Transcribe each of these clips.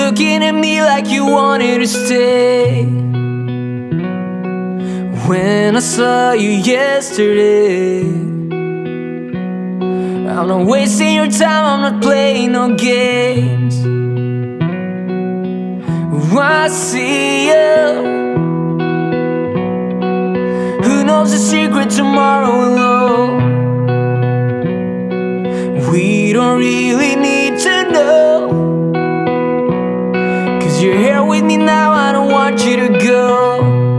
looking at me like you wanted to stay. When I saw you yesterday, I'm not wasting your time, I'm not playing no games. I see you. Who knows the secret tomorrow will hold? We don't really need to know, 'cause you're here with me now, I don't want you to go.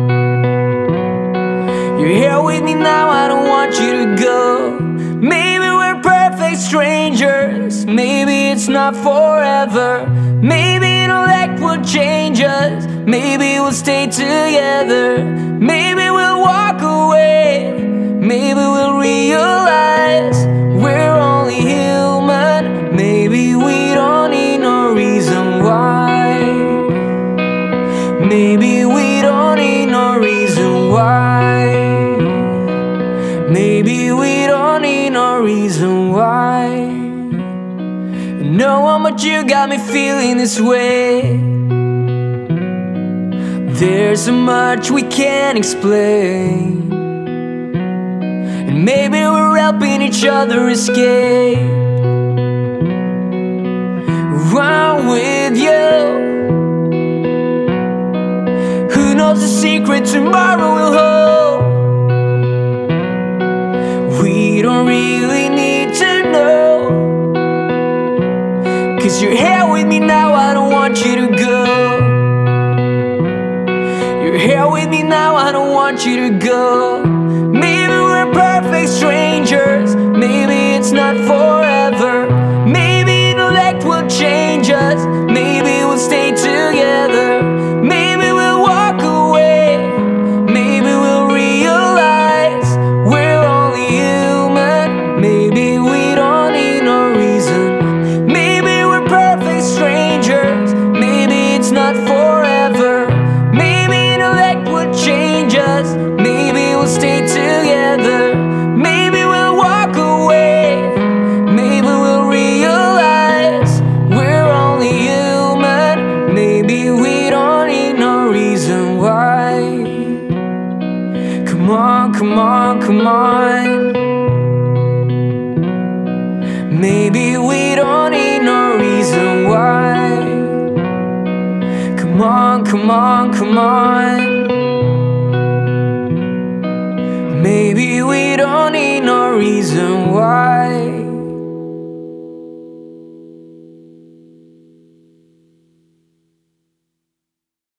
You're here with me now, I don't want you to go. Maybe we're perfect strangers, maybe it's not forever. Maybe intellect will change us, maybe we'll stay together. Maybe we'll walk away, maybe we'll realize we're only human. Maybe we don't need no reason why. Maybe we don't need no reason why. Maybe we don't need no reason why. Know how much you got me feeling this way. There's so much we can't explain, and maybe we're helping each other escape. I'm with you. Who knows the secret tomorrow will hold? We don't really need to know, 'cause you're here with me now, I don't want you to go. You're here with me now, I don't want you to go. Maybe we're perfect strangers, maybe it's not forever. Maybe intellect will change us, maybe we'll stay together. Maybe we'll walk away, maybe we'll realize we're only human. Maybe we don't need no reason. Maybe we're perfect strangers, maybe it's not forever. Maybe intellect will change us, maybe we'll stay together. Maybe we'll walk away, maybe we'll realize we're only human. Maybe we don't need no reason why. Come on, come on, come on. Maybe we don't need no reason why. Come on, come on, come on. Maybe we don't need no reason why.